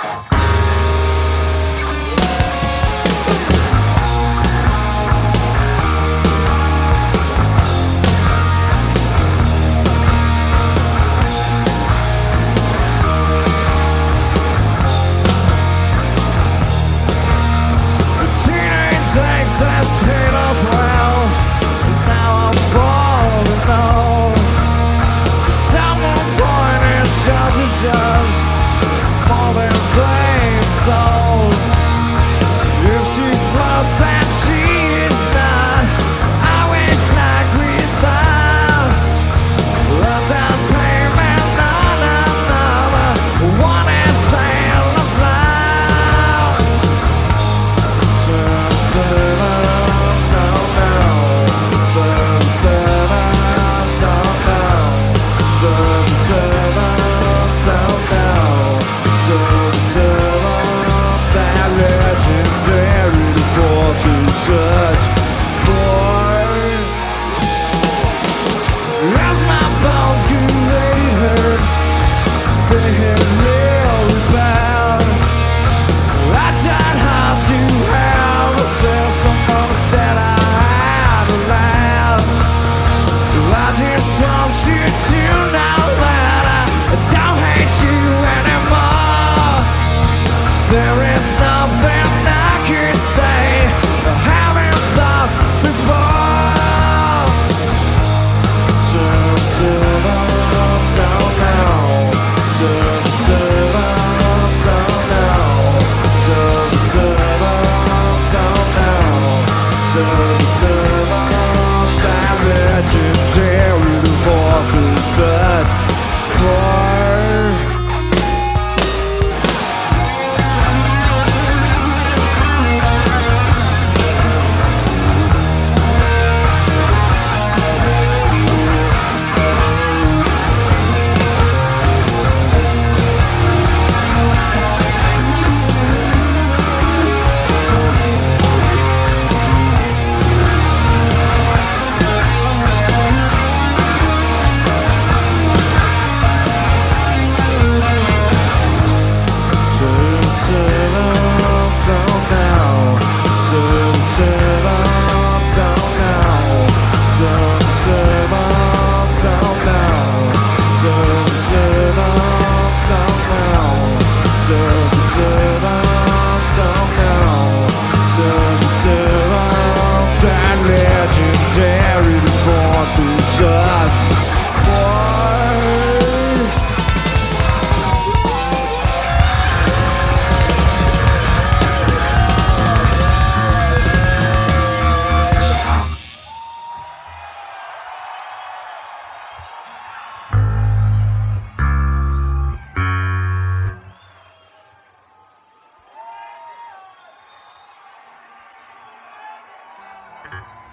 That's paid off well. Now I'm falling on. Someone born in Georgia shows more than blame soul. If she floats and she is not, I wish like we thought. A down payment on another one and sailors loud. Such boy, as my bones grew, they hurt.